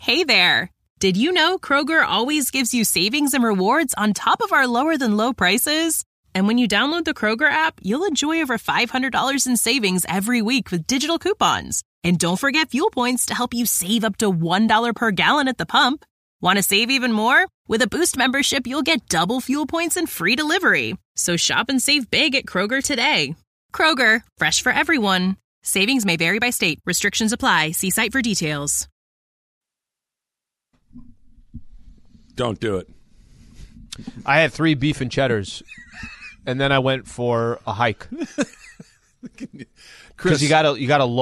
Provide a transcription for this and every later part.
Hey there! Did you know Kroger always gives you savings and rewards on top of our lower-than-low prices? And when you download the Kroger app, you'll enjoy over $500 in savings every week with digital coupons. And don't forget fuel points to help you save up to $1 per gallon at the pump. Want to save even more? With a Boost membership, you'll get double fuel points and free delivery. So shop and save big at Kroger today. Kroger, fresh for everyone. Savings may vary by state. Restrictions apply. See site for details. Don't do it. I had 3 beef and cheddars, and then I went for a hike. Because you gotta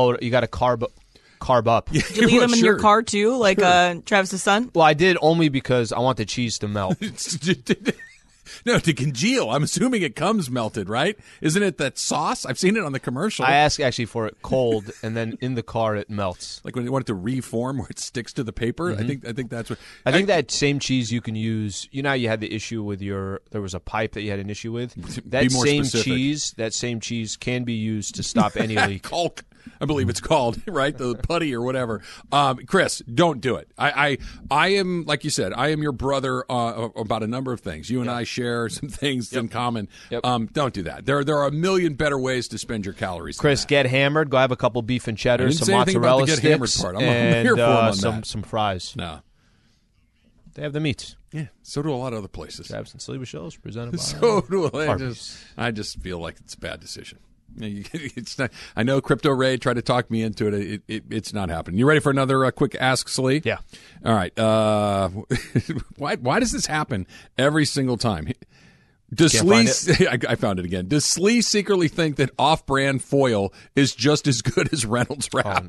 carb up. Did you leave them in your car too, like Travis's son? Well, I did only because I want the cheese to melt. No, to congeal. I'm assuming it comes melted, right? Isn't it that sauce? I've seen it on the commercial. I asked actually for it cold, and then in the car it melts. Like when you want it to reform where it sticks to the paper. Mm-hmm. I think that's what. I think that same cheese you can use. You know how you had the issue with there was a pipe that you had an issue with? That same cheese can be used to stop any leak. Caulk, I believe it's called, right? The putty or whatever. Chris, don't do it. I am, like you said, I am your brother about a number of things. You and I share some things in common. Yep. Don't do that. There are a million better ways to spend your calories. Chris, get hammered. Go have a couple beef and cheddar, some mozzarella sticks, part. and here for on some fries. No. They have the meats. Yeah, so do a lot of other places. Travis and Sliwa shows presented by so do Arby's. I just feel like it's a bad decision. It's not. I know Crypto Ray tried to talk me into it. It's not happening. You ready for another quick Ask Slee? Yeah. All right. Why does this happen every single time? Does Slee? I found it again. Does Slee secretly think that off-brand foil is just as good as Reynolds Wrap?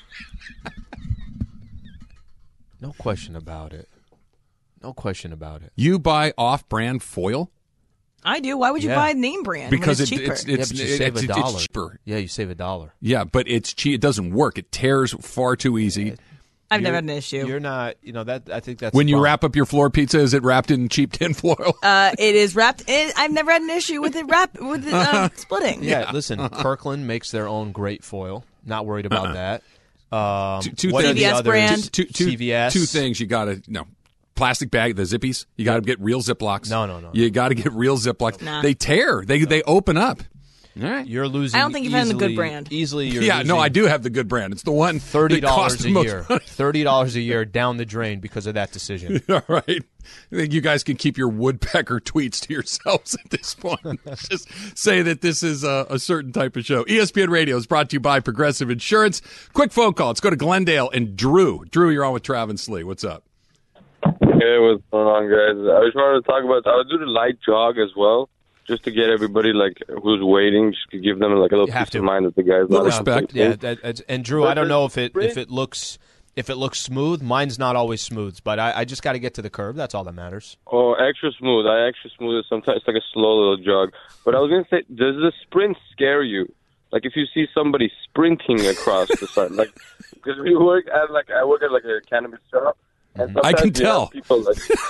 No question about it. No question about it. You buy off-brand foil? I do. Why would you buy name brand? Because it's cheaper. It's save $1. It's cheaper. Yeah, you save $1. Yeah, but it's cheap. It doesn't work. It tears far too easy. I've never had an issue. You're not. That I think that's when you wrap up your floor pizza. Is it wrapped in cheap tin foil? It is wrapped in. I've never had an issue with it splitting. Yeah, listen. Kirkland makes their own great foil. Not worried about that. Two CVS brand. CVS. Two things you got to Plastic bag, the Zippies. You got to get real Ziplocs. No. You got to get real Ziplocs. Nah. They tear. They open up. All right. You're losing. I don't think you've had the good brand. Easily, you're yeah, losing no, I do have the good brand. It's the one $30 a year. $30 a year down the drain because of that decision. All right. I think you guys can keep your woodpecker tweets to yourselves at this point. Just say that this is a certain type of show. ESPN Radio is brought to you by Progressive Insurance. Quick phone call. Let's go to Glendale and Drew. Drew, you're on with Travis Slee. What's up? Hey, what's going on, guys? I just wanted to talk about, I would do the light jog as well, just to get everybody, who's waiting, just to give them, a little peace of mind that the guys... Little respect. Yeah, and Drew, I don't know if it looks smooth. Mine's not always smooth, but I just got to get to the curb. That's all that matters. Oh, extra smooth. I extra smooth it sometimes. It's like a slow little jog. But I was going to say, does the sprint scare you? Like, if you see somebody sprinting across the side, because I work at a cannabis shop, and I can tell. People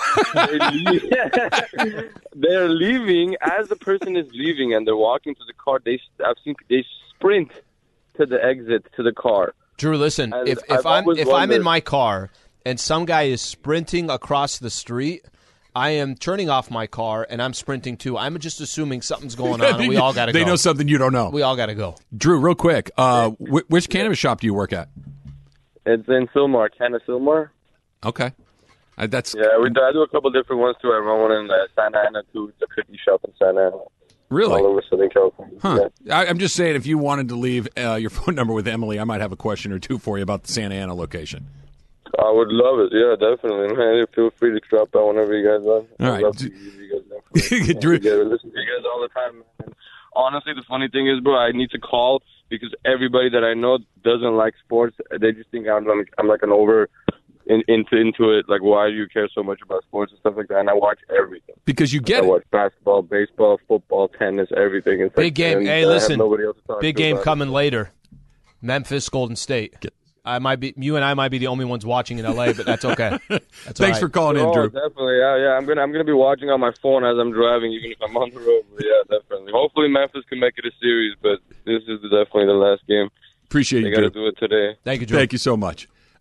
they're leaving as the person is leaving, and they're walking to the car. I've seen they sprint to the exit to the car. Drew, listen. And if I'm in my car and some guy is sprinting across the street, I am turning off my car and I'm sprinting too. I'm just assuming something's going on, and we all got to go. They know something you don't know. We all got to go. Drew, real quick, which cannabis shop do you work at? It's in Sylmar, Sylmar. Okay. I do a couple different ones too. I run one in Santa Ana too. It's a cookie shop in Santa Ana. Really? All over Southern California. Huh. Yeah. I'm just saying, if you wanted to leave your phone number with Emily, I might have a question or two for you about the Santa Ana location. I would love it. Yeah, definitely, man. Feel free to drop by whenever you guys want. All right. I love to use you guys. Drew, listen to you guys all the time, man. Honestly, the funny thing is, bro, I need to call because everybody that I know doesn't like sports. They just think I'm like an over into it. Like, why do you care so much about sports and stuff like that? And I watch everything. Because you get I watch basketball, baseball, football, tennis, everything. It's big game. Hey, listen. Big game coming it. later. Memphis, Golden State. You and I might be the only ones watching in LA, but that's okay. Thanks for calling in, Drew. Definitely, yeah. I'm gonna be watching on my phone as I'm driving, even if I'm on the road. But yeah, definitely. Hopefully, Memphis can make it a series, but this is definitely the last game. Appreciate you, Drew. They got to do it today. Thank you, Drew. Thank you so much.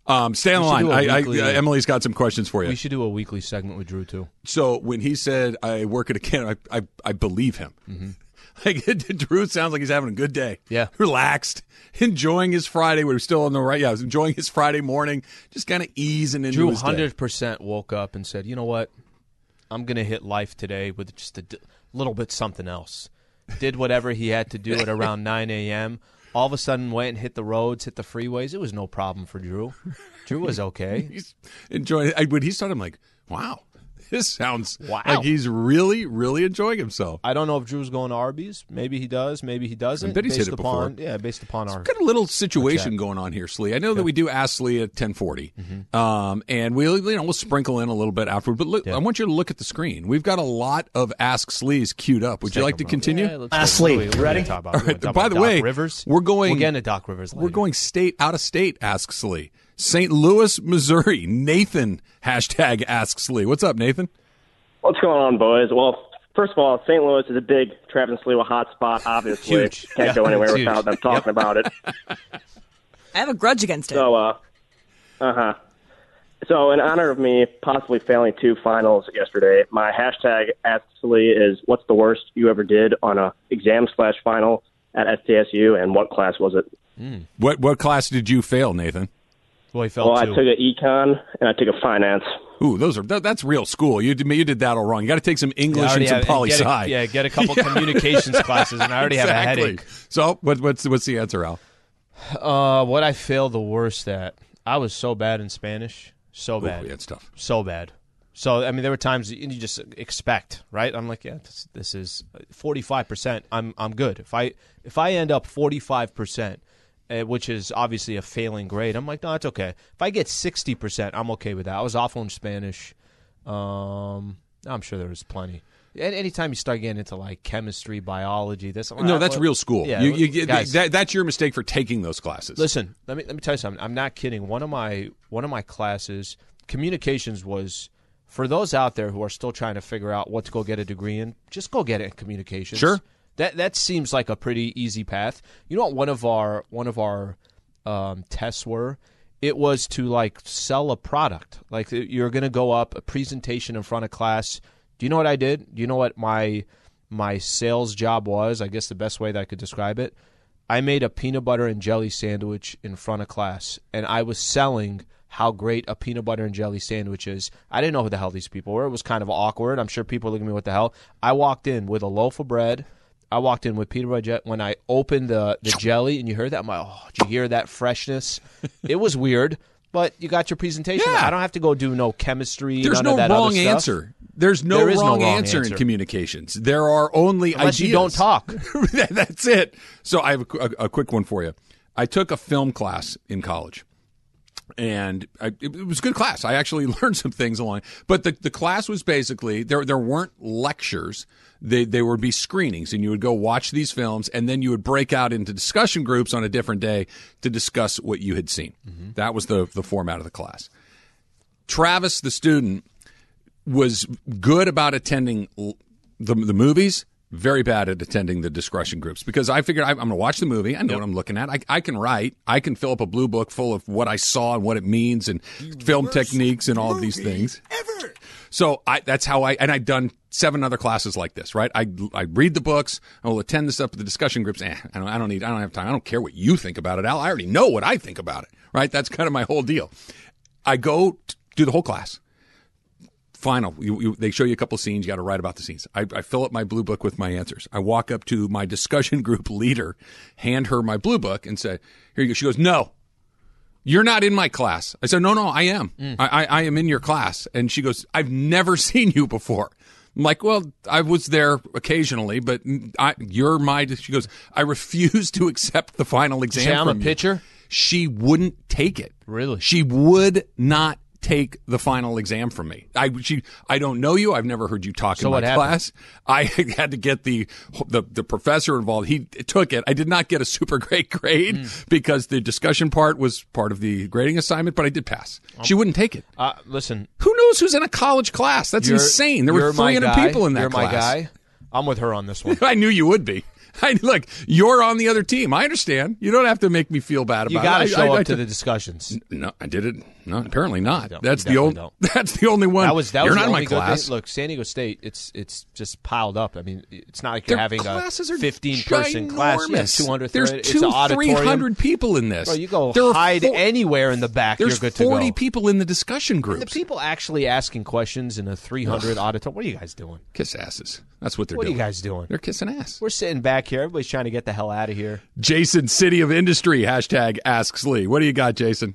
Stay on the line. Emily's got some questions for you. We should do a weekly segment with Drew, too. So when he said, I work at a can, I believe him. Mm-hmm. Like, Drew sounds like he's having a good day. Yeah. Relaxed, enjoying his Friday. We're still on the right. Yeah, I was enjoying his Friday morning, just kind of easing into his day. Drew 100% woke up and said, you know what? I'm going to hit life today with just a little bit something else. Did whatever he had to do at around 9 a.m., all of a sudden went and hit the roads, hit the freeways. It was no problem for Drew. Drew was okay. He's enjoying it. When he started, I'm like, wow, this sounds like he's really, really enjoying himself. I don't know if Drew's going to Arby's. Maybe he does. Maybe he doesn't. I bet he's hit it before. Yeah, based upon our... Got a little situation going on here, Slee. I know that we do Ask Slee at 10:40, and we'll sprinkle in a little bit afterward. But look, I want you to look at the screen. We've got a lot of Ask Slees queued up. Would you like to continue? Yeah, Ask Slee. Ready? All right. By the way, Rivers. we're getting to Doc Rivers later. We're going out of state. Ask Slee. St. Louis, Missouri. Nathan # Ask Slee. What's up, Nathan? What's going on, boys? Well, first of all, St. Louis is a big Travis and Sliwa hotspot, obviously. Huge. Can't go anywhere without them talking about it. I have a grudge against it. So, So, in honor of me possibly failing 2 finals yesterday, my # Ask Slee is, what's the worst you ever did on a exam/final at STSU, and what class was it? What class did you fail, Nathan? Well, he failed I took an econ, and I took a finance. Ooh, that's real school. You did that all wrong. You got to take some English and some poli-sci. Get a couple communications classes, and I already have a headache. So, what's the answer, Al? What I failed the worst at, I was so bad in Spanish. So bad. Yeah, it's tough. So bad. So, I mean, there were times you just expect, right? I'm like, yeah, this is 45%. I'm good. If I end up 45%, which is obviously a failing grade, I'm like, no, it's okay. If I get 60%, I'm okay with that. I was awful in Spanish. I'm sure there was plenty. Anytime you start getting into like chemistry, biology, that's real school. Yeah, guys, that's your mistake for taking those classes. Listen, let me tell you something. I'm not kidding. One of my classes, communications, was for those out there who are still trying to figure out what to go get a degree in. Just go get it in communications. Sure. That seems like a pretty easy path. You know what one of our tests were? It was to like sell a product. Like you're going to go up a presentation in front of class. Do you know what I did? Do you know what my sales job was? I guess the best way that I could describe it. I made a peanut butter and jelly sandwich in front of class, and I was selling how great a peanut butter and jelly sandwich is. I didn't know who the hell these people were. It was kind of awkward. I'm sure people were looking at me, what the hell? I walked in with a loaf of bread. I walked in with peanut butter jelly. When I opened the jelly and you heard that, I'm like, oh, did you hear that freshness? It was weird, but you got your presentation. Yeah. I don't have to go do no chemistry. There's no wrong answer. There's no wrong answer in communications. There are only Unless ideas. you don't talk. That's it. So I have a quick one for you. I took a film class in college. And it was a good class. I actually learned some things along. But the class was basically, there weren't lectures. They would be screenings, and you would go watch these films, and then you would break out into discussion groups on a different day to discuss what you had seen. Mm-hmm. That was the format of the class. Travis, the student, was good about attending the movies, very bad at attending the discussion groups, because I figured I'm going to watch the movie. I know what I'm looking at. I can write. I can fill up a blue book full of what I saw and what it means and film techniques and all of these things. Ever. So that's how and I'd done 7 other classes like this, right? I read the books. I will attend this up at the discussion groups. I don't have time. I don't care what you think about it, Al. I already know what I think about it, right? That's kind of my whole deal. I go do the whole class. Final. They show you a couple scenes. You got to write about the scenes. I fill up my blue book with my answers. I walk up to my discussion group leader, hand her my blue book, and say, "Here you go." She goes, "No, you're not in my class." I said, "No, I am. I am in your class." And she goes, "I've never seen you before." I'm like, "Well, I was there occasionally, but you're my." She goes, "I refuse to accept the final exam." I'm a pitcher. She wouldn't take it. Really? She would not take the final exam from me. I don't know you. I've never heard you talk in my class. I had to get the professor involved. He took it. I did not get a super great grade because the discussion part was part of the grading assignment, but I did pass. She wouldn't take it. Listen. Who knows who's in a college class? That's insane. There were 300 people in that class. You're my guy. I'm with her on this one. I knew you would be. Look, you're on the other team. I understand. You don't have to make me feel bad about it. You got to show up to the discussions. No, I did it. No, apparently not. That's the only. That's the only one. That was you're not the in my only class. Look, San Diego State. It's just piled up. I mean, it's not like you're having a 15-person ginormous. class. Yeah, 200. There's it's an auditorium. 300 people in this. Bro, you go hide anywhere in the back. There's you're good to go. 40 people in the discussion groups. And the people actually asking questions in a 300 auditorium. What are you guys doing? Kiss asses. That's what they're doing. What are you guys doing? They're kissing ass. We're sitting back here. Everybody's trying to get the hell out of here. Jason, City of Industry, hashtag Asks Lee. What do you got, Jason?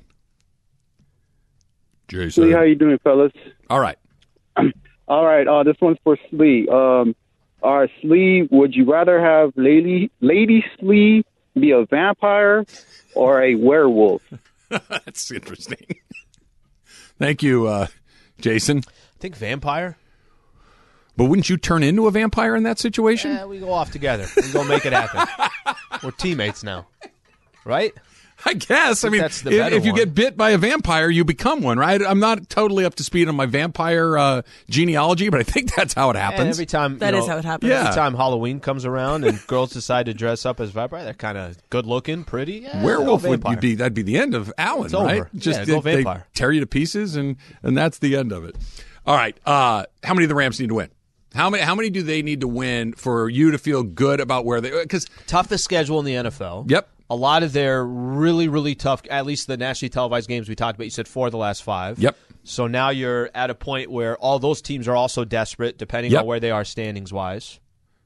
Jason. Lee, how you doing, fellas? All right. All right. This one's for Slee. All right, Slee, would you rather have Lady Slee be a vampire or a werewolf? That's interesting. Thank you, Jason. I think vampire. But wouldn't you turn into a vampire in that situation? Yeah, we go off together. We go make it happen. We're teammates now, right? I guess. I mean, that's the better if you one. get bit by a vampire, you become one, right? I'm not totally up to speed on my vampire genealogy, but I think that's how it happens. And every time That is how it happens. Yeah. Every time Halloween comes around and girls decide to dress up as vampire, they're kind of good looking, pretty. Yeah, Werewolf go would vampire. be that'd be the end of Alan, It's right? over. Yeah, go they vampire. tear you to pieces, and that's the end of it. All right. How many do the Rams need to win? How many do they need to win for you to feel good about where they? Because toughest schedule in the NFL. Yep. A lot of their really, really tough, at least the nationally televised games we talked about, you said 4 of the last 5. Yep. So now you're at a point where all those teams are also desperate, depending on where they are standings-wise.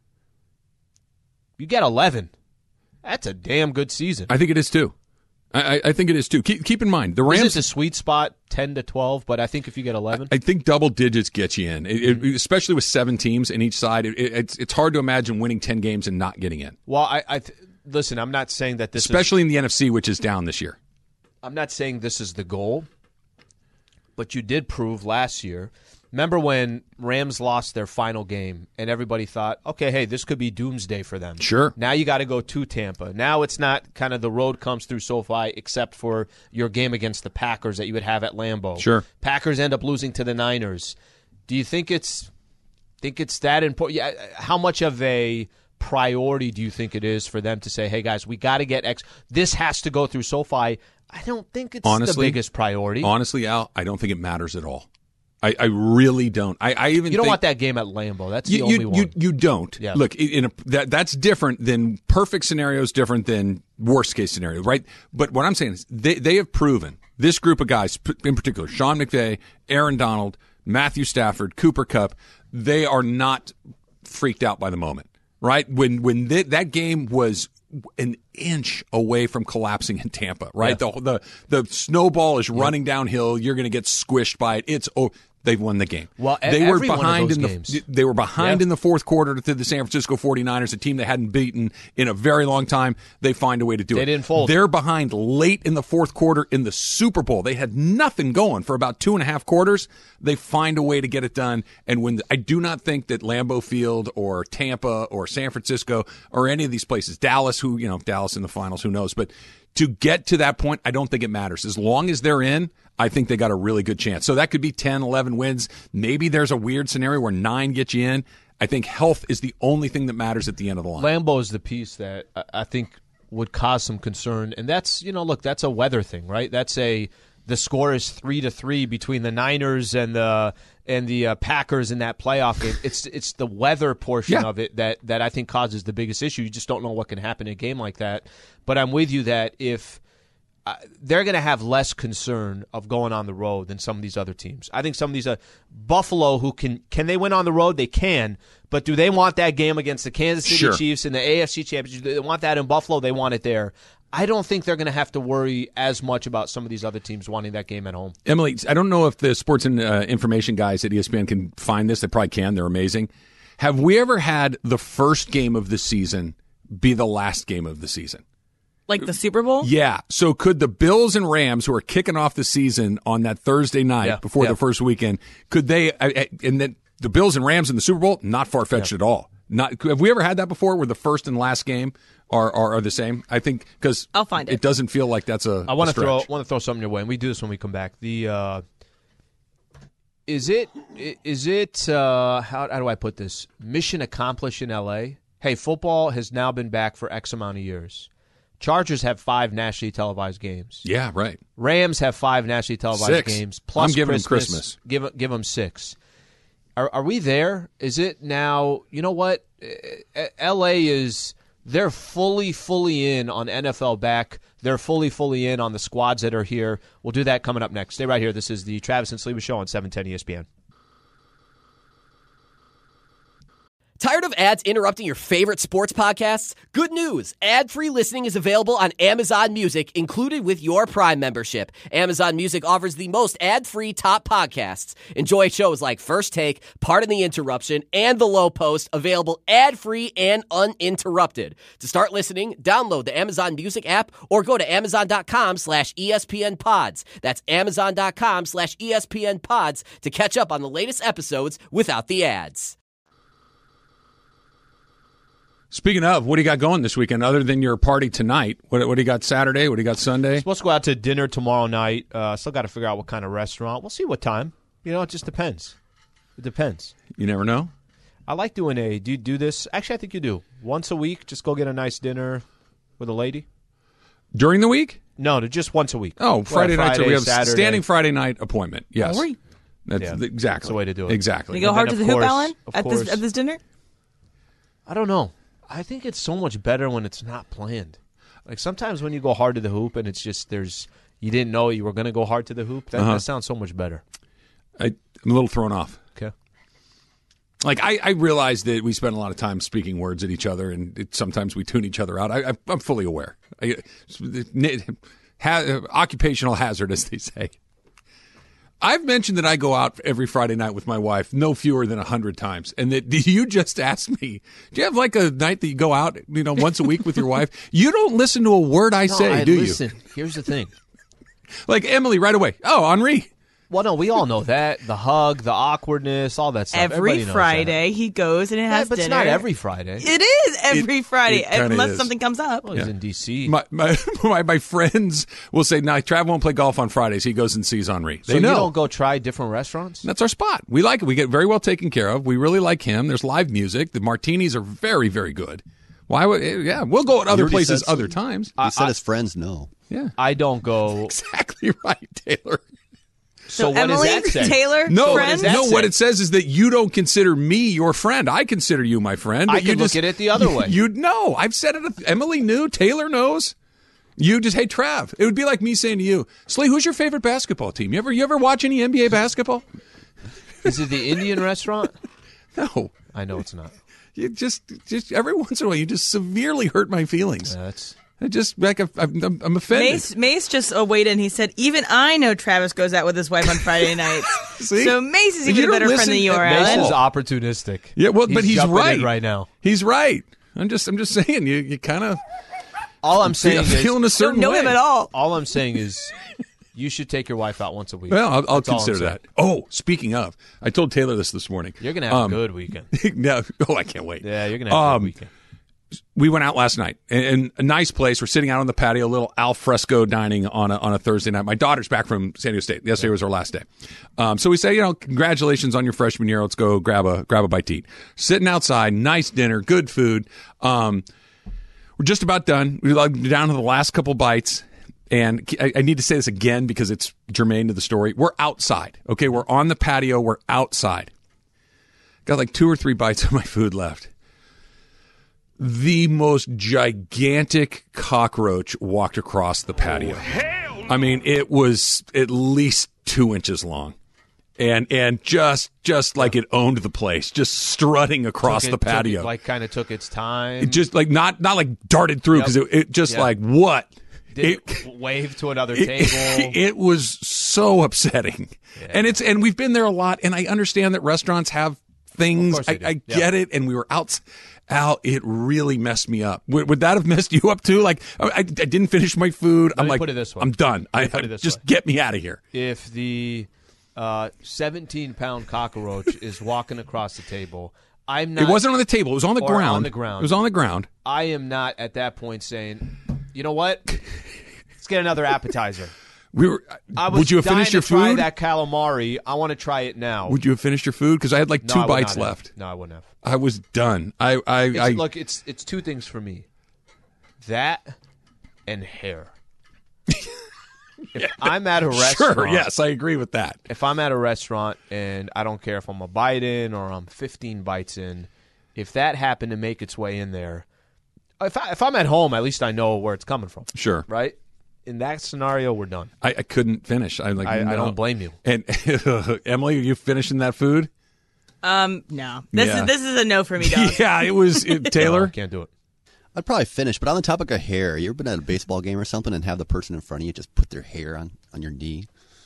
You get 11. That's a damn good season. I think it is, too. I think it is, too. Keep in mind, the Rams... This is a sweet spot, 10 to 12, but I think if you get 11... I think double digits get you in, especially with 7 teams in each side. It's hard to imagine winning 10 games and not getting in. Well, listen, I'm not saying that this especially in the NFC, which is down this year. I'm not saying this is the goal, but you did prove last year. Remember when Rams lost their final game and everybody thought, okay, hey, this could be doomsday for them. Sure. Now you got to go to Tampa. Now it's not kind of the road comes through SoFi except for your game against the Packers that you would have at Lambeau. Sure. Packers end up losing to the Niners. Do you think it's that important? Yeah, how much of a priority do you think it is for them to say, hey, guys, we got to get X. This has to go through SoFi. I don't think it's the biggest priority. Honestly, Al, I don't think it matters at all. I really don't. You don't want that game at Lambeau. That's the only one. You don't. Yeah. Look, that's different than perfect scenarios, different than worst case scenario, right? But what I'm saying is they have proven, this group of guys, in particular, Sean McVay, Aaron Donald, Matthew Stafford, Cooper Kupp, they are not freaked out by the moment, right? When that game was an inch away from collapsing in Tampa, right? Yeah. The snowball is running downhill. You're going to get squished by it. They've won the game. Well, they were behind they were behind in the fourth quarter to the San Francisco 49ers, a team they hadn't beaten in a very long time. They find a way to do it. They didn't fold. They're behind late in the fourth quarter in the Super Bowl. They had nothing going for about 2.5 quarters. They find a way to get it done. And I do not think that Lambeau Field or Tampa or San Francisco or any of these places, Dallas in the finals, who knows, but to get to that point, I don't think it matters. As long as they're in, I think they got a really good chance. So that could be 10, 11 wins. Maybe there's a weird scenario where 9 get you in. I think health is the only thing that matters at the end of the line. Lambeau is the piece that I think would cause some concern. And that's, that's a weather thing, right? The score is 3-3 between the Niners and the Packers in that playoff game. It's the weather portion of it that I think causes the biggest issue. You just don't know what can happen in a game like that. But I'm with you that if they're going to have less concern of going on the road than some of these other teams. I think some of these Buffalo, who can they win on the road? They can, but do they want that game against the Kansas City Chiefs in the AFC Championship? Do they want that in Buffalo? They want it there. I don't think they're going to have to worry as much about some of these other teams wanting that game at home. Emily, I don't know if the sports and information guys at ESPN can find this. They probably can. They're amazing. Have we ever had the first game of the season be the last game of the season? Like the Super Bowl? Yeah. So could the Bills and Rams, who are kicking off the season on that Thursday night before the first weekend, could they and then the Bills and Rams in the Super Bowl? Not far-fetched at all. Have we ever had that before where the first and last game are the same? I think because I'll find it. It doesn't feel like that's a I want stretch. to throw something your way, and we do this when we come back. Is it how do I put this? Mission accomplished in LA hey, football has now been back for X amount of years. Chargers have 5 nationally televised games. Yeah, right. Rams have 5 nationally televised 6 games. Plus I'm giving them Christmas. Give them 6. Are we there? Is it now? You know what? L.A. they're fully in on NFL back. They're fully in on the squads that are here. We'll do that coming up next. Stay right here. This is the Travis and Sliwa Show on 710 ESPN. Tired of ads interrupting your favorite sports podcasts? Good news! Ad-free listening is available on Amazon Music, included with your Prime membership. Amazon Music offers the most ad-free top podcasts. Enjoy shows like First Take, Pardon the Interruption, and The Low Post, available ad-free and uninterrupted. To start listening, download the Amazon Music app or go to Amazon.com/ESPN Pods. That's Amazon.com/ESPN Pods to catch up on the latest episodes without the ads. Speaking of, what do you got going this weekend other than your party tonight? What do you got Saturday? What do you got Sunday? Supposed to go out to dinner tomorrow night. Still got to figure out what kind of restaurant. We'll see what time. It just depends. It depends. You never know? I like doing do you do this? Actually, I think you do. Once a week, just go get a nice dinner with a lady. During the week? No, just once a week. Oh, Friday night. So we have Saturday. standing Friday night appointment. Yes. Don't worry. That's exactly. That's the way to do it. Exactly. You go hard to of the hoop, course- Alan, of at course. this dinner? I don't know. I think it's so much better when it's not planned. Like sometimes when you go hard to the hoop and it's just you didn't know you were going to go hard to the hoop. That sounds so much better. I'm a little thrown off. Okay. Like I realize that we spend a lot of time speaking words at each other, and sometimes we tune each other out. I'm fully aware. Occupational hazard, as they say. I've mentioned that I go out every Friday night with my wife no fewer than 100 times. And that you just asked me, do you have like a night that you go out, once a week with your wife? You don't listen to a word I say, do listen, you? Here's the thing. Like Emily right away. Oh, Henri. Well, no, we all know that. The hug, the awkwardness, all that stuff. Every Everybody knows Friday that. he goes and has but dinner. it's not every Friday. It is every Friday, it kinda unless is. something comes up. Well, he's in D.C. My friends will say, no, Trav won't play golf on Fridays. He goes and sees Henri. So They know. you don't go try different restaurants? That's our spot. We like it. We get very well taken care of. We really like him. There's live music. The martinis are very, very good. Why would? Yeah, we'll go at other places other times. He said his friends no. Yeah, I don't go. exactly right, Taylor. So what Emily, does that say? Taylor, No, friends? what it says is that you don't consider me your friend. I consider you my friend. I But you could look just, at it the other way. You'd know. I've said it. Emily knew. Taylor knows. You just, hey, Trav. It would be like me saying to you, Slee, who's your favorite basketball team? You ever watch any NBA basketball? Is it the Indian restaurant? No. I know it's not. You just every once in a while, you just severely hurt my feelings. That's. I just like I'm offended. Mace just weighed in. He said, "Even I know Travis goes out with his wife on Friday nights." See? So Mace is You even a don't better friend listen- than you are, Mace Mace Alan. is opportunistic. Yeah, well, but he's jumping right in right now. He's right. I'm just saying you kind of All I'm saying is feeling a certain Don't know way. him at all. all I'm saying is you should take your wife out once a week. Well, I'll That's all I'm consider saying. that. Oh, speaking of, I told Taylor this morning. You're gonna have a good weekend. No, I can't wait. Yeah, you're gonna have a good weekend. We went out last night, and a nice place. We're sitting out on the patio, a little al fresco dining on a Thursday night. My daughter's back from San Diego State. Yesterday was her last day. So we say, congratulations on your freshman year. Let's go grab a bite to eat. Sitting outside, nice dinner, good food. We're just about done. We're down to the last couple bites. And I need to say this again because it's germane to the story. We're outside. Okay, we're on the patio. We're outside. Got like 2 or 3 bites of my food left. The most gigantic cockroach walked across the patio. I mean, it was at least 2 inches long. And just like it owned the place, just strutting across the patio. Kind of took its time. It just like not like darted through because it just like what? Wave to another table. It was so upsetting. Yeah. And we've been there a lot, and I understand that restaurants have things. I get it, and we were out. Al, it really messed me up. Would that have messed you up too? Like I didn't finish my food. Let me put it this way. I'm done. Just get me out of here. If the 17-pound cockroach is walking across the table, I'm not. It wasn't on the table. It was on the ground. On the ground. It was on the ground. I am not at that point saying, you know what? Let's get another appetizer. Would you have finished your try food? That calamari. I want to try it now. Would you have finished your food? Because I had like No, 2 I would bites not have. left. No, I wouldn't have. I was done. Look, it's two things for me. That and hair. If I'm at a restaurant. Sure, yes, I agree with that. If I'm at a restaurant and I don't care if I'm a bite in or I'm 15 bites in, if that happened to make its way in there, if I'm at home, at least I know where it's coming from. Sure. Right? In that scenario, we're done. I couldn't finish. I don't blame you. And Emily, are you finishing that food? No. This is a no for me, dog. Yeah, it was Taylor. No, I can't do it. I'd probably finish, but on the topic of hair, you ever been at a baseball game or something and have the person in front of you just put their hair on your knee?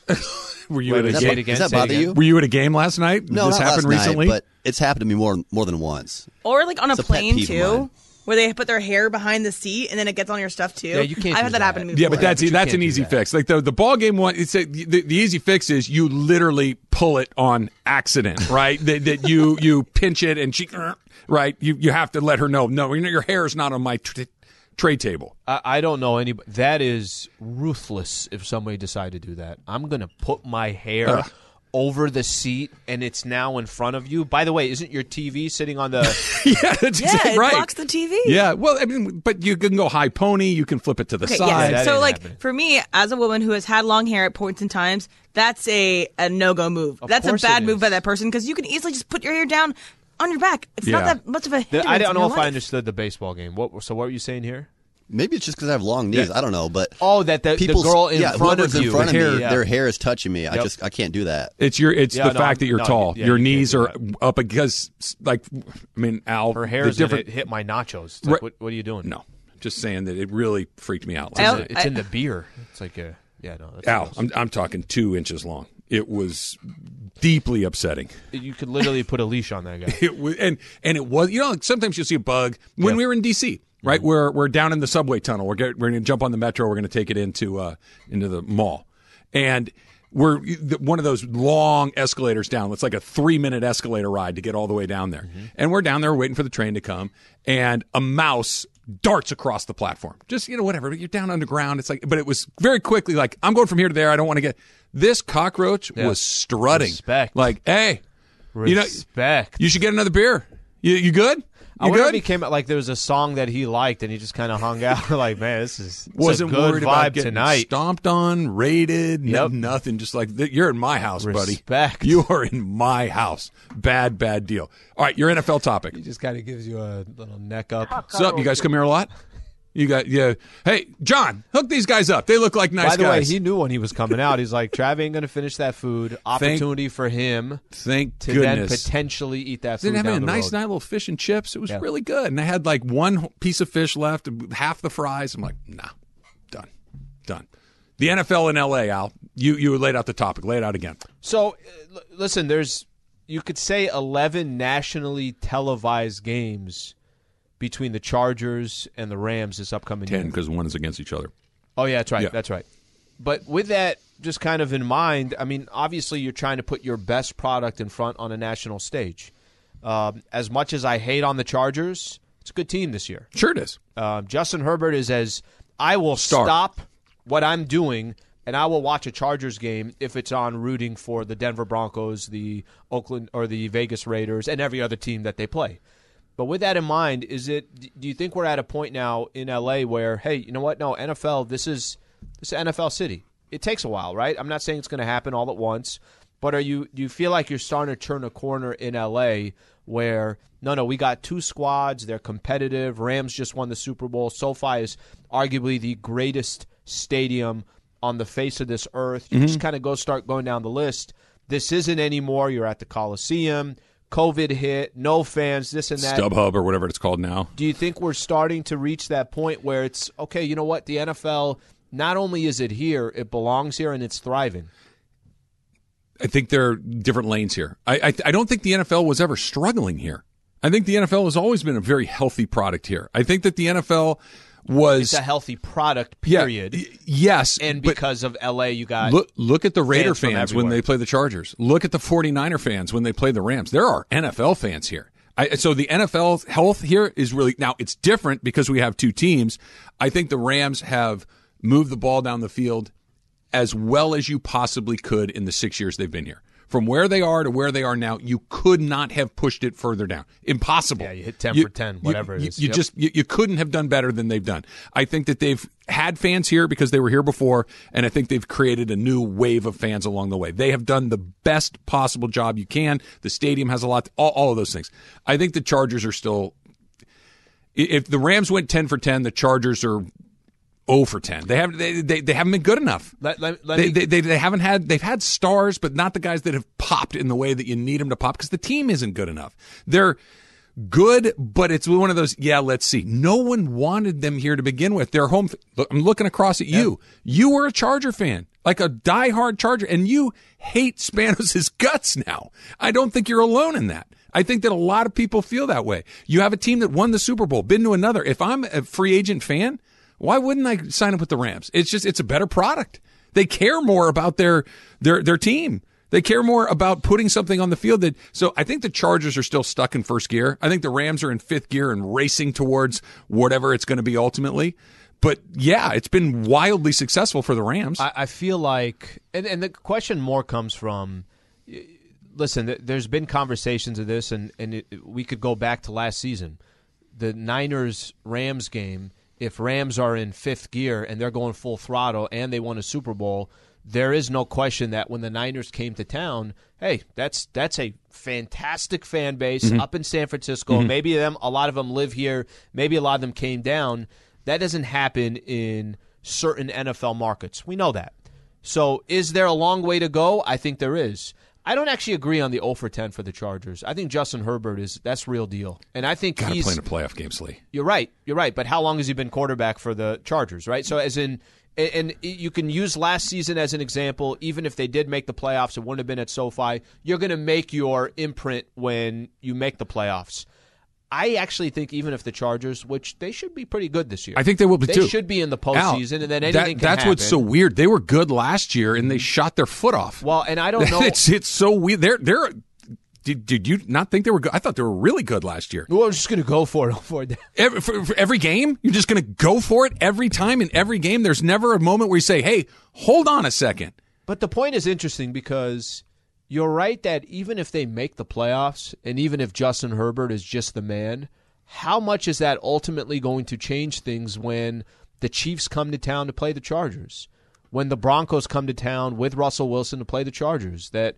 Were you at a Does game? that bother you? Were you at a game last night? No, this not happened last recently. night, but it's happened to me more than once. Or like on It's a a pet plane peeve of too, mine. where they put their hair behind the seat and then it gets on your stuff too. Yeah, you can't I've do had that happen to me Yeah, before. but that's you an can't easy do that. fix. Like the ball game one, it's the easy fix is you literally pull it on accident, right? that you pinch it and she, right? You have to let her know. No, your hair is not on my tray table. I don't know anybody. That is ruthless if somebody decided to do that. I'm going to put my hair over the seat and it's now in front of you. By the way, isn't your TV sitting on the... Yeah, that's exactly it right. blocks the TV. Yeah, well, I mean, but you can go high pony. You can flip it to the Okay, side. yes. That So, ain't like, happening. for me, as a woman who has had long hair at points in times, that's a no-go move. That's a course bad it move is. by that person because you can easily just put your hair down on your back. It's Yeah. not that much of a hindrance I don't in know your if I life. understood the baseball game. So what were you saying here? Maybe it's just because I have long knees. I don't know, but Oh, that the people's- girl in front whoever's of you. in front of the me, hair, yeah. their hair is touching me. Yep. I can't do that. It's Yeah, the fact that you're tall. yeah, Your you can't knees do are up because, like, I mean, Al. Her the hair's different. hit my nachos. It's like, Right. what are you doing? No, just saying that it really freaked me out. It's, Last in night. the, it's in the beer. It's like no. That's Al, gross. I'm talking 2 inches long. It was deeply upsetting. You could literally put a leash on that guy. It was, and it was, sometimes you'll see a bug when Yeah. we were in D.C., right? We're down in the subway tunnel. We're going to jump on the metro. We're going to take it into the mall. And we're one of those long escalators down. It's like a 3-minute escalator ride to get all the way down there. And we're down there waiting for the train to come. And a mouse darts across the platform. Just, whatever. You're down underground. It's like, but it was very quickly like, I'm going from here to there. I don't want to get. This cockroach was strutting. Respect. Like, hey, Respect. you should get another beer. You good? I You wonder if good? he came out like there was a song that he liked and he just kind of hung out like, man, this is Wasn't a good worried about vibe getting tonight. stomped on, raided, Yep. nothing. Just like you're in my house, buddy. Respect. You are in my house. Bad deal. All right, your NFL topic. He just kind of gives you a little neck up. What's up? You guys come here a lot? You got Hey, John, hook these guys up. They look like nice By the guys. way, he knew when he was coming out. He's like, Trav ain't going to finish that food. Opportunity for him Thank to goodness. then potentially eat that They food had down a the nice road. little fish and chips. It was Yeah. really good. And I had like one piece of fish left, half the fries. I'm like, nah, done. The NFL in LA, Al. You laid out the topic. Lay it out again. So, listen, you could say 11 nationally televised games between the Chargers and the Rams this upcoming 10 year. because one is against each other. Oh, yeah, that's right. Yeah. That's right. But with that just kind of in mind, I mean, obviously you're trying to put your best product in front on a national stage. As much as I hate on the Chargers, it's a good team this year. Sure it is. Justin Herbert is I will stop what I'm doing and I will watch a Chargers game if it's on rooting for the Denver Broncos, the Oakland or the Vegas Raiders, and every other team that they play. But with that in mind, do you think we're at a point now in LA where, hey, you know what? No, NFL, this is NFL city. It takes a while, right? I'm not saying it's going to happen all at once, but do you feel like you're starting to turn a corner in LA where no, we got 2 squads, they're competitive. Rams just won the Super Bowl. SoFi is arguably the greatest stadium on the face of this earth. You just kind of start going down the list. This isn't anymore. You're at the Coliseum. COVID hit, no fans, this and that. StubHub or whatever it's called now. Do you think we're starting to reach that point where it's, okay, you know what, the NFL, not only is it here, it belongs here and it's thriving? I think there are different lanes here. I don't think the NFL was ever struggling here. I think the NFL has always been a very healthy product here. I think that the NFL was It's a healthy product, period. Yes. And but because of LA, you got look at the Raider fans from fans when everywhere. they play the Chargers. Look at the 49er fans when they play the Rams. There are NFL fans here. So the NFL health here is really – now, it's different because we have 2 teams. I think the Rams have moved the ball down the field as well as you possibly could in the 6 years they've been here. From where they are to where they are now, you could not have pushed it further down. Impossible. Yeah, you hit 10 for 10, whatever it is. You couldn't have done better than they've done. I think that they've had fans here because they were here before, and I think they've created a new wave of fans along the way. They have done the best possible job you can. The stadium has a lot, all of those things. I think the Chargers are still, if the Rams went 10 for 10, the Chargers are 0 for 10. They haven't been good enough. They haven't had. They've had stars, but not the guys that have popped in the way that you need them to pop because the team isn't good enough. They're good, but it's one of those. Yeah, let's see. No one wanted them here to begin with. They're home. Look, I'm looking across at you. You were a Charger fan, like a diehard Charger, and you hate Spanos' guts now. I don't think you're alone in that. I think that a lot of people feel that way. You have a team that won the Super Bowl, been to another. If I'm a free agent fan, why wouldn't I sign up with the Rams? It's a better product. They care more about their team. They care more about putting something on the field. So I think the Chargers are still stuck in first gear. I think the Rams are in fifth gear and racing towards whatever it's going to be ultimately. But yeah, it's been wildly successful for the Rams. I feel like, and the question more comes from, listen, there's been conversations of this, and we could go back to last season. The Niners-Rams game, if Rams are in fifth gear and they're going full throttle and they won a Super Bowl, there is no question that when the Niners came to town, hey, that's a fantastic fan base up in San Francisco. Mm-hmm. Maybe a lot of them live here. Maybe a lot of them came down. That doesn't happen in certain NFL markets. We know that. So is there a long way to go? I think there is. I don't actually agree on the 0 for 10 for the Chargers. I think Justin Herbert that's real deal. And I think he's playing a playoff game, Slee. You're right. But how long has he been quarterback for the Chargers, right? So as in, and you can use last season as an example. Even if they did make the playoffs, it wouldn't have been at SoFi. You're going to make your imprint when you make the playoffs. I actually think even if the Chargers, which they should be pretty good this year. I think they will be too. They should be in the postseason, and then anything can that's happen. What's so weird. They were good last year, and they shot their foot off. Well, and I don't know. It's so weird. Did you not think they were good? I thought they were really good last year. Well, I'm just going to go for it. For every game? You're just going to go for it every time in every game? There's never a moment where you say, hey, hold on a second. But the point is interesting because you're right that even if they make the playoffs and even if Justin Herbert is just the man, how much is that ultimately going to change things when the Chiefs come to town to play the Chargers? When the Broncos come to town with Russell Wilson to play the Chargers? That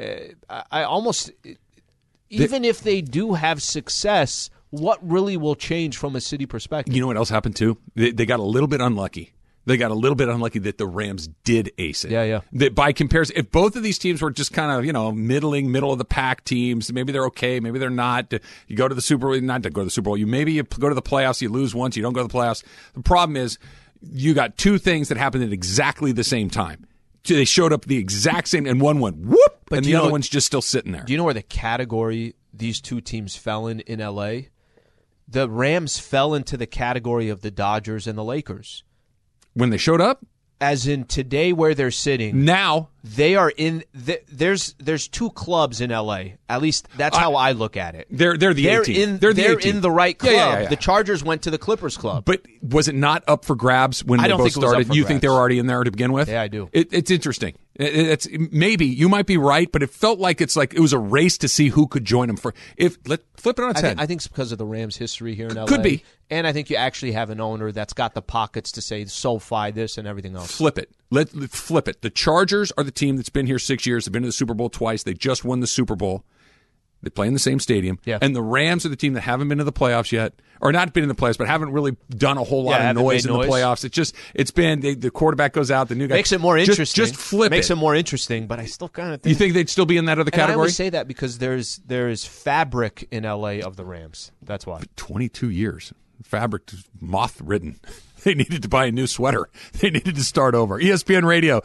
I almost, even if they do have success, what really will change from a city perspective? You know what else happened too? They got a little bit unlucky. They got a little bit unlucky that the Rams did ace it. Yeah. That by comparison, if both of these teams were just kind of, middle of the pack teams, maybe they're okay, maybe they're not. You go to the Super Bowl, not to go to the Super Bowl. You go to the playoffs, you lose once, you don't go to the playoffs. The problem is you got two things that happened at exactly the same time. They showed up the exact same, and one went whoop, and the other one's just still sitting there. Do you know where the category these two teams fell in L.A.? The Rams fell into the category of the Dodgers and the Lakers. When they showed up? As in today where they're sitting. Now. They are in there's two clubs in LA. At least that's how I look at it. They're the A team. They're in the right club. Yeah. The Chargers went to the Clippers club. But was it not up for grabs when they both started? You think they were already in there to begin with? Yeah, I do. It's interesting. It's maybe you might be right, but it felt like it was a race to see who could join them. Flip it on its head. I think it's because of the Rams' history here in LA. Could be. And I think you actually have an owner that's got the pockets to say SoFi this and everything else. Flip it. Let's flip it. The Chargers are the team that's been here 6 years. They've been to the Super Bowl twice. They just won the Super Bowl. They play in the same stadium. Yeah. And the Rams are the team that haven't been to the playoffs yet, or not been in the playoffs, but haven't really done a whole lot of noise in the playoffs. It's been the quarterback goes out, the new guy makes it more interesting. Just flip makes it more interesting. But I still kind of think you think they'd still be in that other category. And I always say that because there is fabric in LA of the Rams. That's why. 22 years. Fabric moth ridden. They needed to buy a new sweater. They needed to start over. ESPN Radio.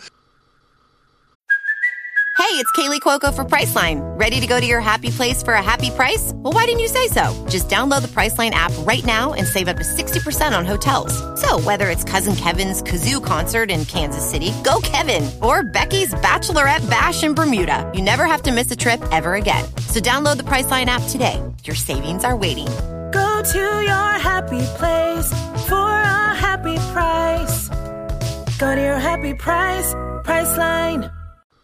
Hey, it's Kaylee Cuoco for Priceline. Ready to go to your happy place for a happy price? Well, why didn't you say so? Just download the Priceline app right now and save up to 60% on hotels. So whether it's Cousin Kevin's Kazoo Concert in Kansas City, go Kevin, or Becky's Bachelorette Bash in Bermuda, you never have to miss a trip ever again. So download the Priceline app today. Your savings are waiting. Go to your happy place for a happy price. Go to your happy price, Priceline.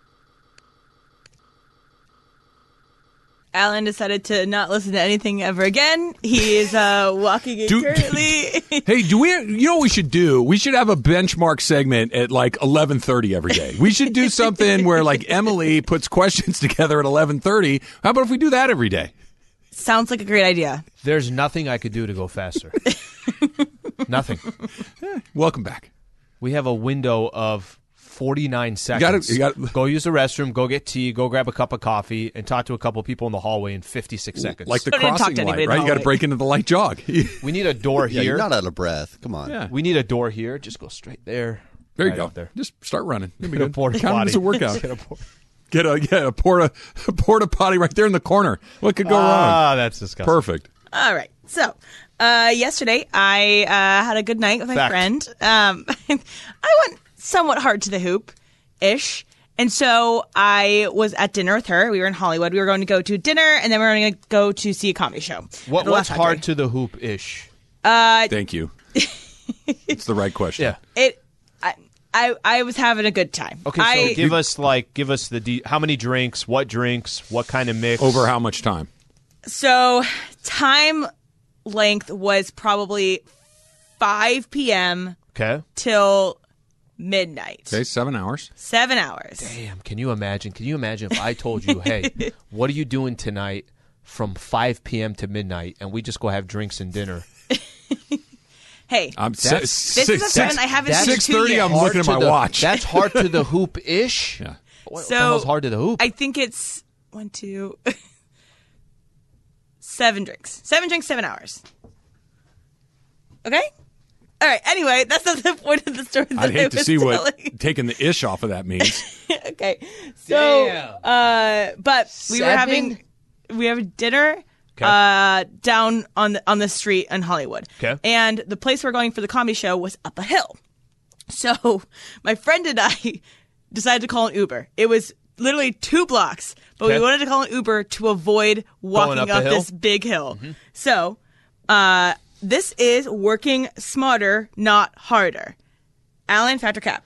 Alan decided to not listen to anything ever again. He is walking in currently. Hey, do we? You know what we should do? We should have a benchmark segment at like 11:30 every day. We should do something where like Emily puts questions together at 11:30. How about if we do that every day? Sounds like a great idea. There's nothing I could do to go faster. Nothing. Welcome back. We have a window of 49 seconds. You gotta go use the restroom, go get tea, go grab a cup of coffee, and talk to a couple people in the hallway in 56 seconds. Like the crossing light, right? You got to break into the light jog. We need a door here. You're not out of breath. Come on. Yeah. We need a door here. Just go straight there. There you Right go. up there. Just start running. You'll be Get a good. porta Count it potty. as a workout. Get a porta potty right there in the corner. What could go wrong? Ah, that's disgusting. Perfect. All right. So, yesterday I had a good night with my Fact. friend. I went somewhat hard to the hoop-ish. And so I was at dinner with her. We were in Hollywood. We were going to go to dinner, and then we were going to go to see a comedy show. What's at the Laugh hard Factory. to the hoop-ish? Thank you. It's the right question. Yeah. I was having a good time. Okay, so give us the how many drinks, what kind of mix? Over how much time? So time length was probably 5 p.m. Okay. till midnight. Okay, 7 hours. 7 hours. Damn, can you imagine if I told you, hey, what are you doing tonight from 5 p.m. to midnight, and we just go have drinks and dinner? Hey, this is a friend I haven't seen in 2 6:30, years. I'm looking at my watch. That's hard to the hoop-ish? Yeah. What So the hell's hard to the hoop? I think it's 7 drinks. 7 drinks, 7 hours. Okay? All right. Anyway, that's not the point of the story that I'd hate to was see what telling. taking the ish off of that means. Okay. So, Damn. but we were having dinner down on the street in Hollywood. Okay. And the place we're going for the comedy show was up a hill. So my friend and I decided to call an Uber. It was literally 2 blocks, but we wanted to call an Uber to avoid walking up up the hill? this big hill. So, this is working smarter, not harder. Alan, fact or cap?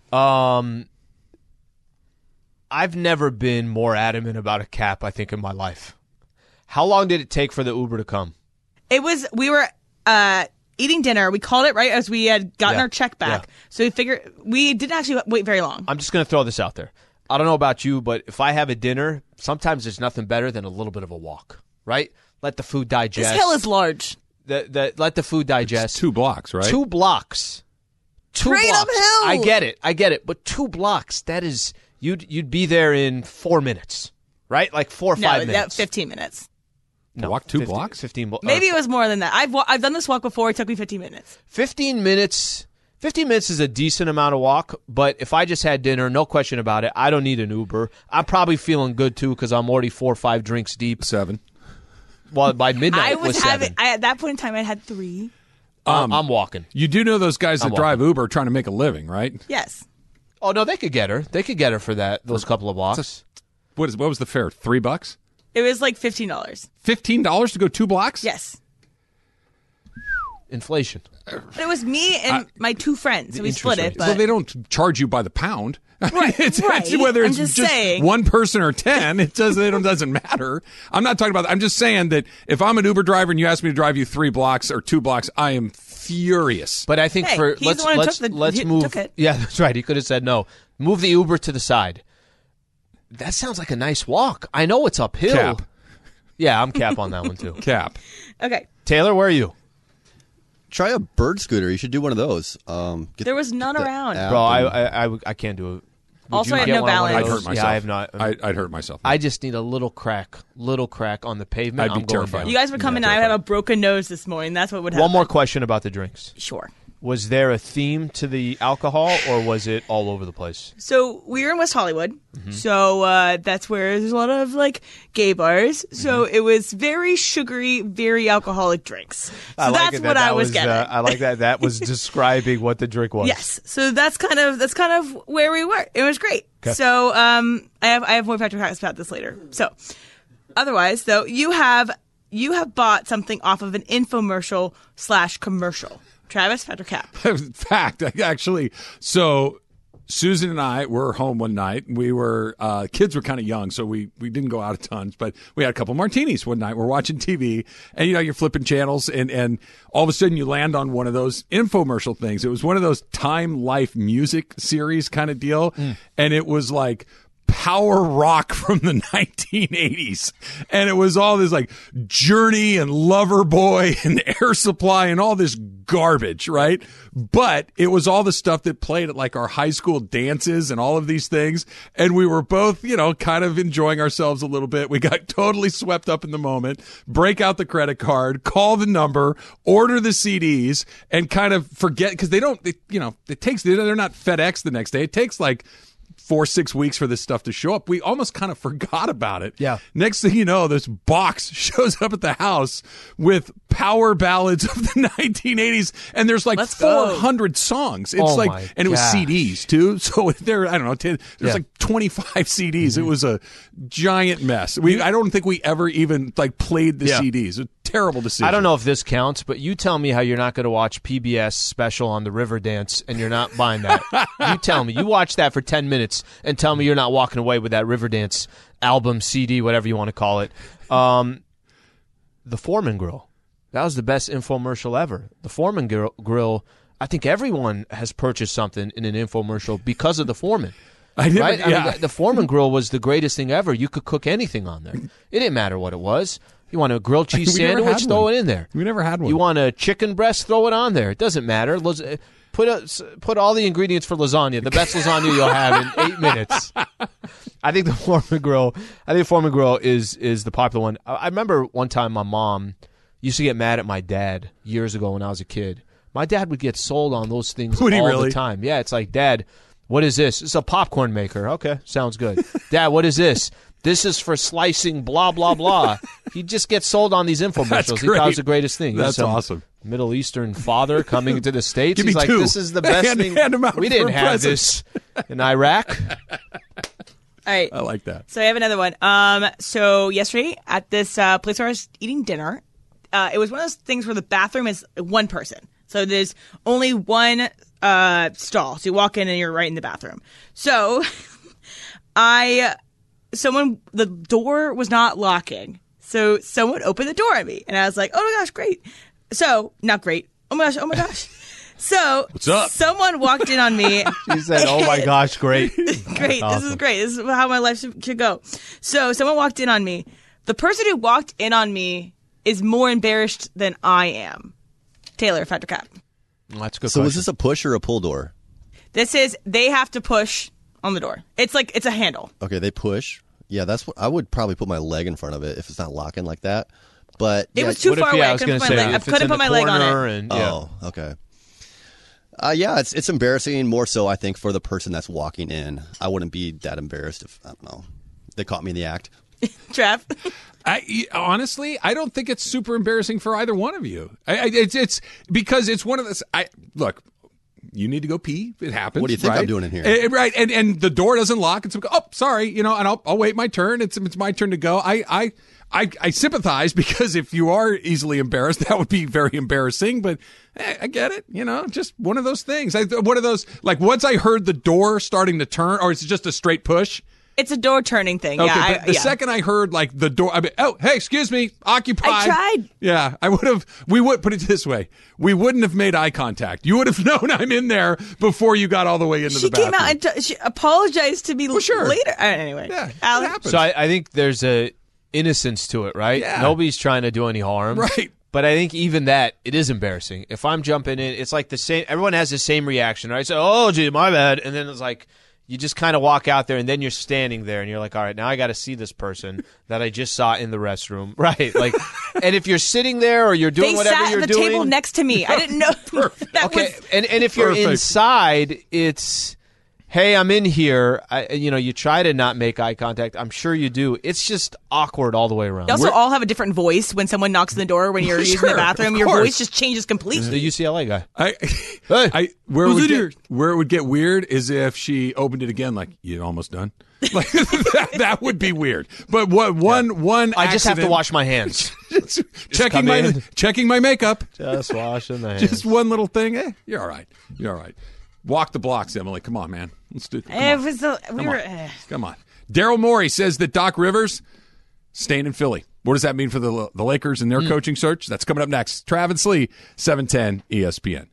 I've never been more adamant about a cap, I think, in my life. How long did it take for the Uber to come? We were eating dinner. We called it right as we had gotten our check back. Yeah. So we figured we didn't actually wait very long. I'm just going to throw this out there. I don't know about you, but if I have a dinner, sometimes there's nothing better than a little bit of a walk, right? Let the food digest. This hill is large. Let the food digest. It's 2 blocks, right? 2 blocks. 2 Straight blocks. uphill. I get it. But 2 blocks, that is, you'd be there in 4 minutes, right? Like 4 or 5 minutes. 15 minutes. No, Walk 2 blocks? 15 blocks. Maybe it was more than that. I've done this walk before. It took me 15 minutes. 15 minutes. 15 minutes is a decent amount of walk, but if I just had dinner, no question about it, I don't need an Uber. I'm probably feeling good, too, because I'm already 4 or 5 drinks deep. 7. Well, by midnight, it was 7. At that point in time, I had 3. I'm walking. You do know those guys that drive Uber trying to make a living, right? Yes. Oh, no, they could get her. They could get her for those couple of blocks. What was the fare? $3? It was like $15. $15 to go 2 blocks? Yes. Inflation. But it was me and my 2 friends, so we split it. But Well, they don't charge you by the pound. Right, it's right. whether I'm it's just just saying. 1 person or 10, it doesn't matter. I'm not talking about that. I'm just saying that if I'm an Uber driver and you ask me to drive you 3 blocks or 2 blocks, I am furious. But I think Hey, he's the one who took move. took it. Yeah, that's right. He could have said no. Move the Uber to the side. That sounds like a nice walk. I know it's uphill. Cap. Yeah, I'm cap on that one too. Cap. Okay. Taylor, where are you? Try a bird scooter. You should do one of those. There was none around. app Bro, and- I can't do it. Would Also, you I have get no one of balance. I'd those? hurt myself. Yeah, I have not. I'd hurt myself. I just need a little crack on the pavement. I'd be I'm going terrified. down. You guys would come in and I would have a broken nose this morning. That's what would happen. One more question about the drinks. Sure. Was there a theme to the alcohol, or was it all over the place? So we were in West Hollywood. Mm-hmm. So that's where there's a lot of like gay bars. So Mm-hmm. it was very sugary, very alcoholic drinks. So that's what I was getting. I like that. That was describing what the drink was. Yes. So that's kind of where we were. It was great. Okay. So I have more factor facts about this later. So otherwise, though, you have bought something off of an infomercial/commercial. Travis, fact or cap? Fact, actually. So Susan and I were home one night. We were kids were kind of young, so we didn't go out a ton, but we had a couple martinis one night. We're watching TV, and you're flipping channels, and all of a sudden you land on one of those infomercial things. It was one of those Time Life music series kind of deal, and it was like power rock from the 1980s, and it was all this like Journey and Loverboy and Air Supply and all this garbage, right? But it was all the stuff that played at like our high school dances and all of these things, and we were both kind of enjoying ourselves a little bit. We got totally swept up in the moment, break out the credit card, call the number, order the CDs, and kind of forget, because they're not FedEx the next day. It takes like 4-6 weeks for this stuff to show up. We almost kind of forgot about it. Yeah. Next thing you know, this box shows up at the house with power ballads of the 1980s, and there's like 400 songs. It's and it was CDs too. So there, I don't know, there's like 25 CDs. It was a giant mess. I don't think we ever even like played the CDs. A terrible decision. I don't know if this counts, but you tell me how you're not going to watch PBS special on the Riverdance and you're not buying that. You tell me. You watch that for 10 minutes and tell me you're not walking away with that Riverdance album, CD, whatever you want to call it. The Foreman Grill. That was the best infomercial ever. The Foreman Grill, I think everyone has purchased something in an infomercial because of the Foreman. I mean, the Foreman Grill was the greatest thing ever. You could cook anything on there. It didn't matter what it was. You want a grilled cheese sandwich, throw it in there. We never had one. You want a chicken breast, throw it on there. It doesn't matter. Put all the ingredients for lasagna, the best lasagna you'll have in 8 minutes. I think the Foreman Grill is the popular one. I remember one time my mom used to get mad at my dad years ago when I was a kid. My dad would get sold on those things all the time. Yeah, it's like, Dad, what is this? It's a popcorn maker. Okay, sounds good. Dad, what is this? This is for slicing blah, blah, blah. He just gets sold on these infomercials. He thought it was the greatest thing. That's awesome. Middle Eastern father coming to the States. Give He's me like, two. This is the best thing. We didn't have this in Iraq. All right. I like that. So I have another one. So yesterday at this place where I was eating dinner, it was one of those things where the bathroom is one person. So there's only one stall. So you walk in and you're right in the bathroom. So the door was not locking. So someone opened the door at me. And I was like, oh my gosh, great. So, not great. Oh my gosh. So, what's up? Someone walked in on me. She said, oh my gosh, great. Great. Awesome. This is great. This is how my life should go. So, someone walked in on me. The person who walked in on me is more embarrassed than I am. Taylor, Factor Cap. That's a good So, question. is this a push or a pull door? They have to push on the door. It's a handle. Okay, they push. Yeah, that's what I would probably put my leg in front of it if it's not locking like that. But it was too far away. I couldn't put my leg on it. Oh, okay. Yeah, it's embarrassing more so, I think, for the person that's walking in. I wouldn't be that embarrassed if, I don't know, they caught me in the act. Trev? Honestly, I don't think it's super embarrassing for either one of you. It's because it's one of those. Look, you need to go pee. It happens. What do you think right? I'm doing in here? Right, and the door doesn't lock. It's sorry, and I'll wait my turn. It's my turn to go. I sympathize, because if you are easily embarrassed, that would be very embarrassing. But I get it. Just one of those things. One of those, like, once I heard the door starting to turn, or is it just a straight push? It's a door turning thing. Okay, yeah. But the second I heard like the door, hey, excuse me, occupied. I tried. Yeah, we would put it this way. We wouldn't have made eye contact. You would have known I'm in there before you got all the way into the bathroom. She came out and she apologized to me later. Anyway. Yeah, it happens. So I think there's a innocence to it, right? Yeah. Nobody's trying to do any harm. Right. But I think even that, it is embarrassing. If I'm jumping in, it's like the same, everyone has the same reaction, right? So, oh, gee, my bad. And then it's like, you just kind of walk out there, and then you're standing there, and you're like, all right, now I got to see this person that I just saw in the restroom. Right. Like, and if you're sitting there or you're doing whatever you're doing. They sat at the table next to me. I didn't know. And if you're inside, it's, hey, I'm in here. You try to not make eye contact. I'm sure you do. It's just awkward all the way around. You also all have a different voice when someone knocks on the door when you're using the bathroom. Your voice just changes completely. The UCLA guy. Where it would get weird is if she opened it again, like, you almost done? Like that would be weird. But one I just have to wash my hands. checking my makeup. Just washing the hands. Just one little thing. You're all right. You're all right. Walk the blocks, Emily. Come on, man. Let's do it. Come on. Daryl Morey says that Doc Rivers staying in Philly. What does that mean for the Lakers and their coaching search? That's coming up next. Travis Lee, 710 ESPN.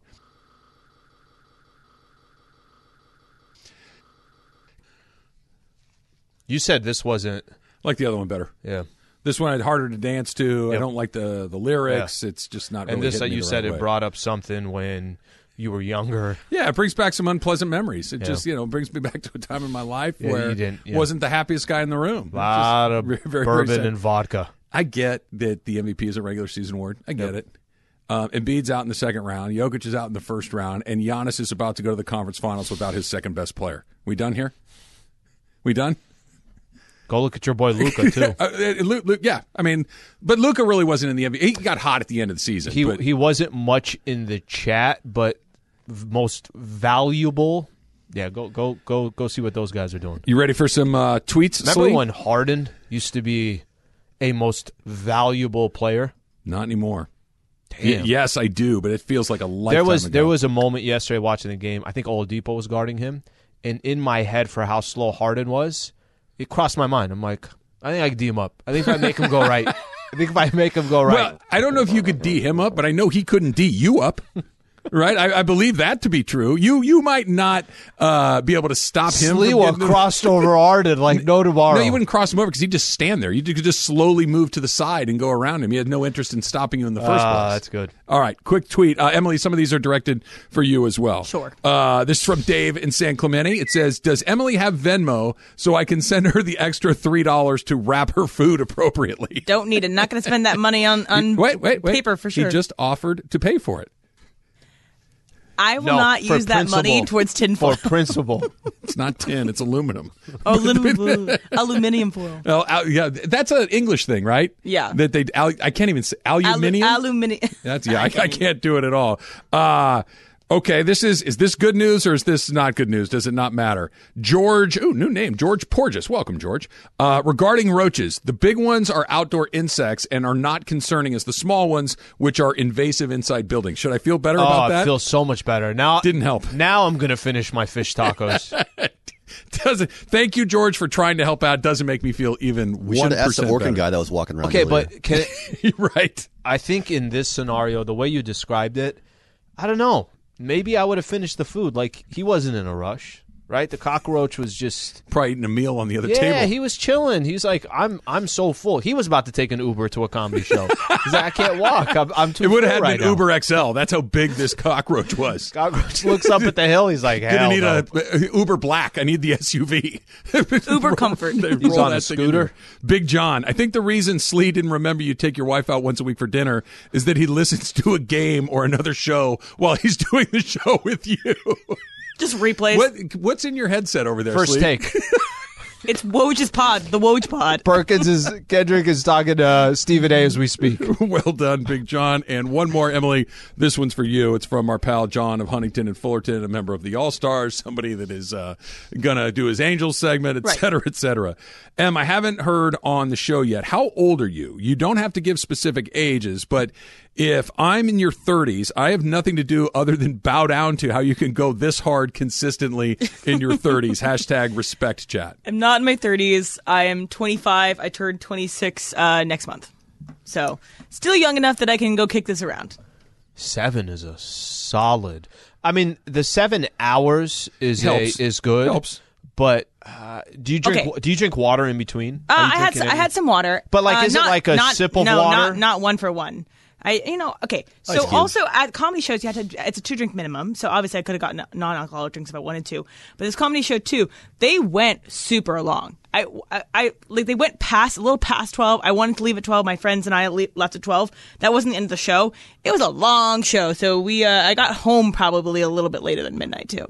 You said this wasn't... I like the other one better. Yeah. This one I had harder to dance to. Yep. I don't like the lyrics. Yeah. It's just not really And this, hitting me you the said right it way. brought up something when you were younger. Yeah, it brings back some unpleasant memories. It just, brings me back to a time in my life where wasn't the happiest guy in the room. A lot of bourbon and vodka. I get that the MVP is a regular season award. I get it. Embiid's out in the second round. Jokic is out in the first round. And Giannis is about to go to the conference finals without his second best player. We done here? We done? Go look at your boy Luka too. Yeah, I mean, but Luka really wasn't in the NBA. He got hot at the end of the season. He wasn't much in the chat, but most valuable. Yeah, go see what those guys are doing. You ready for some tweets? Remember Slee? when Harden used to be a most valuable player? Not anymore. Damn. Yes, I do, but it feels like a lifetime ago. There was a moment yesterday watching the game. I think Oladipo was guarding him, and in my head for how slow Harden was, it crossed my mind. I'm like, I think I can D him up. I think if I make him go right. Well, I don't know if you could D him up, but I know he couldn't D you up. Right? I believe that to be true. You might not be able to stop him. Sliwa crossed over Harden like no tomorrow. No, you wouldn't cross him over because he'd just stand there. You could just slowly move to the side and go around him. He had no interest in stopping you in the first place. That's good. All right, quick tweet. Emily, some of these are directed for you as well. Sure. This is from Dave in San Clemente. It says, does Emily have Venmo so I can send her the extra $3 to wrap her food appropriately? Don't need it. Not going to spend that money on wait. paper for sure. He just offered to pay for it. I will not use that money towards tinfoil. For principle. It's not tin, it's aluminum. Aluminium foil. Oh, yeah, that's an English thing, right? Yeah. That they, I can't even say aluminium. Aluminium. That's I can't do it at all. Okay, is this good news or is this not good news? Does it not matter? George, new name, George Porges. Welcome, George. Regarding roaches, the big ones are outdoor insects and are not concerning as the small ones, which are invasive inside buildings. Should I feel better about that? I feel so much better. Now didn't help. Now I'm going to finish my fish tacos. Thank you, George, for trying to help out. Doesn't make me feel even 1% We should have asked the organ better. guy that was walking around. Okay, earlier. but right. I think in this scenario, the way you described it, I don't know. Maybe I would have finished the food. Like, he wasn't in a rush, right? The cockroach was just probably eating a meal on the other table. Yeah, he was chilling. He's like, I'm so full. He was about to take an Uber to a comedy show. He's like, I can't walk. I'm too. It would have full had right been now. Uber XL. That's how big this cockroach was. Cockroach looks up at the hill. He's like, hell Gonna need no. a Uber Black. I need the SUV. Uber Comfort. He's on a scooter. Big John. I think the reason Slee didn't remember you take your wife out once a week for dinner is that he listens to a game or another show while he's doing the show with you. Just replays. What's in your headset over there, First Slee? take. It's Woj's pod. The Woj pod. Kendrick is talking to Stephen A as we speak. Well done, Big John. And one more, Emily. This one's for you. It's from our pal John of Huntington and Fullerton, a member of the All-Stars, somebody that is going to do his Angels segment, et cetera, et cetera. Em, I haven't heard on the show yet. How old are you? You don't have to give specific ages, but if I'm in your 30s, I have nothing to do other than bow down to how you can go this hard consistently in your 30s. Hashtag respect chat. I'm not in my 30s. I am 25. I turned 26 next month. So still young enough that I can go kick this around. 7 is a solid. I mean, the 7 hours is good. Helps. But do you drink water in between? I had some water. But like, is it like a sip of water? No, not one for one. Okay. So also at comedy shows, it's a 2-drink minimum. So obviously I could have gotten non-alcoholic drinks if I wanted to. But this comedy show too, they went super long. I they went a little past 12. I wanted to leave at 12. My friends and I left at 12. That wasn't the end of the show. It was a long show. So I got home probably a little bit later than midnight too.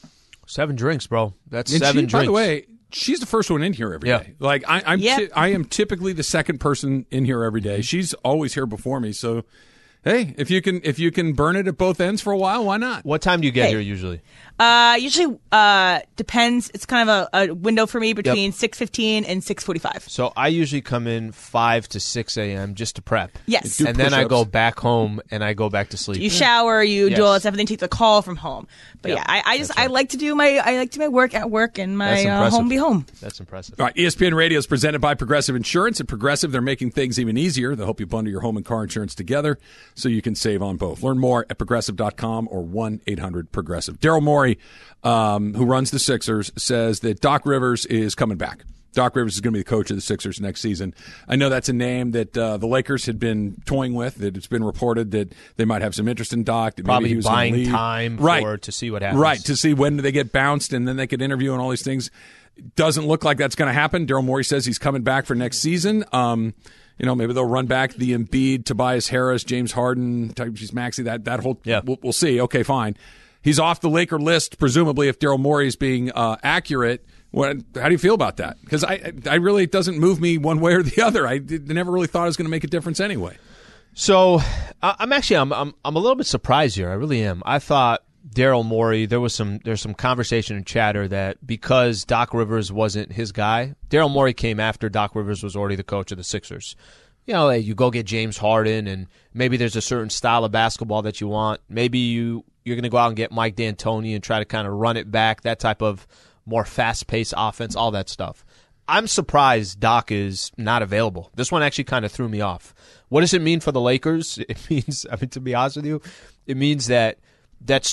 7 drinks, bro. That's And 7 drinks. By the way, she's the first one in here every day. Like I am typically the second person in here every day. She's always here before me. So, hey, if you can burn it at both ends for a while, why not? What time do you get here usually? Usually depends. It's kind of a window for me between 6:15 and 6:45. So I usually come in 5 to 6 a.m. just to prep. Yes. And then I go back home and I go back to sleep. You shower, you do all that stuff, and then take the call from home. But I like to do my work at work and my home be home. That's impressive. All right, ESPN Radio is presented by Progressive Insurance. At Progressive, they're making things even easier. They'll help you bundle your home and car insurance together so you can save on both. Learn more at Progressive.com or 1-800-PROGRESSIVE. Daryl Morey, who runs the Sixers, says that Doc Rivers is coming back. Doc Rivers is going to be the coach of the Sixers next season. I know that's a name that the Lakers had been toying with. That it's been reported that they might have some interest in Doc. That probably maybe he was buying time to see what happens. Right, to see when they get bounced and then they could interview and all these things. Doesn't look like that's going to happen. Daryl Morey says he's coming back for next season. Maybe they'll run back the Embiid, Tobias Harris, James Harden, Tyrese Maxey, that whole we'll see. Okay, fine. He's off the Laker list, presumably, if Daryl Morey is being accurate. How do you feel about that? Because I really, it doesn't move me one way or the other. I never really thought it was going to make a difference anyway. So I'm a little bit surprised here. I really am. I thought Daryl Morey, there's some conversation and chatter that because Doc Rivers wasn't his guy, Daryl Morey came after Doc Rivers was already the coach of the Sixers. You go get James Harden, and maybe there's a certain style of basketball that you want. Maybe you're going to go out and get Mike D'Antoni and try to kind of run it back, that type of more fast-paced offense, all that stuff. I'm surprised Doc is not available. This one actually kind of threw me off. What does it mean for the Lakers? It means, to be honest with you, it means that's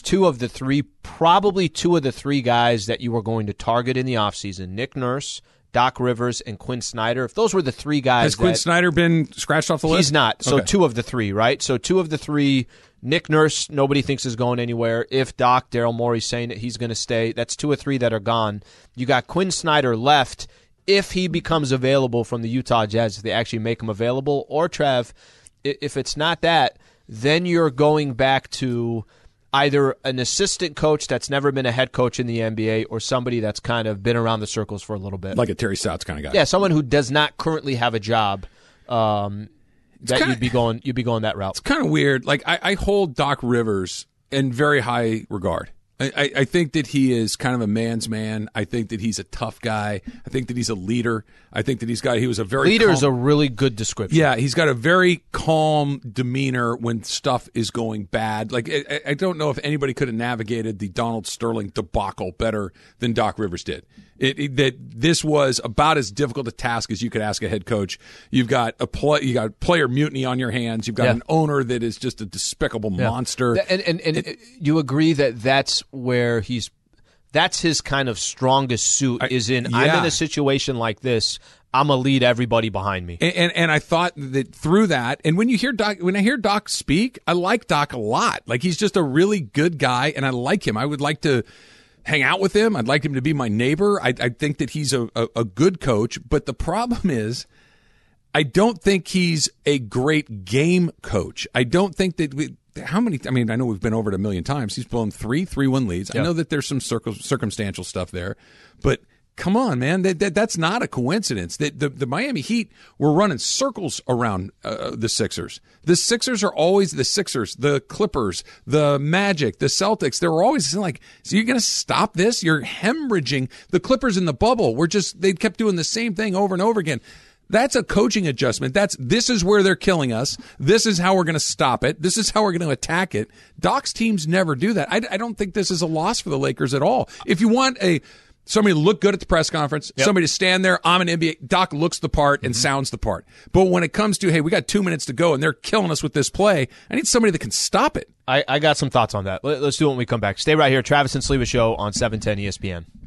probably two of the three guys that you were going to target in the offseason. Nick Nurse, Doc Rivers, and Quinn Snyder. If those were the three guys. Has Quinn Snyder been scratched off the list? He's not. So okay. Two of the three, right? So two of the three. Nick Nurse, nobody thinks is going anywhere. If Daryl Morey's saying that he's going to stay, that's 2 or 3 that are gone. You got Quinn Snyder left if he becomes available from the Utah Jazz, if they actually make him available. Or, Trev, if it's not that, then you're going back to either an assistant coach that's never been a head coach in the NBA or somebody that's kind of been around the circles for a little bit. Like a Terry Stotts kind of guy. Yeah, someone who does not currently have a job. You'd be going that route. It's kind of weird. Like I hold Doc Rivers in very high regard. I think that he is kind of a man's man. I think that he's a tough guy. I think that he's a leader. I think that he was a very leader is a really good description. Yeah, he's got a very calm demeanor when stuff is going bad. Like I don't know if anybody could have navigated the Donald Sterling debacle better than Doc Rivers did. That this was about as difficult a task as you could ask a head coach. You've got player mutiny on your hands. You've got an owner that is just a despicable monster. And you agree that that's where that's his kind of strongest suit I'm in a situation like this. I'm going to lead everybody behind me. And I thought that through that, and when I hear Doc speak, I like Doc a lot. Like he's just a really good guy, and I like him. I would like to hang out with him. I'd like him to be my neighbor. I think that he's a good coach, but the problem is I don't think he's a great game coach. I don't think that I know we've been over it a million times. He's blown 3 3-1 leads. Yep. I know that there's some circumstantial stuff there, but come on, man. That's not a coincidence. The Miami Heat were running circles around the Sixers. The Sixers are always the Sixers, the Clippers, the Magic, the Celtics. They were always like, so you're going to stop this? You're hemorrhaging. The Clippers in the bubble they kept doing the same thing over and over again. That's a coaching adjustment. This is where they're killing us. This is how we're going to stop it. This is how we're going to attack it. Doc's teams never do that. I don't think this is a loss for the Lakers at all. If you want somebody to look good at the press conference, somebody to stand there, I'm an NBA, Doc looks the part and sounds the part. But when it comes to, hey, we got 2 minutes to go and they're killing us with this play, I need somebody that can stop it. I got some thoughts on that. Let's do it when we come back. Stay right here. Travis and Sleva Show on 710 ESPN.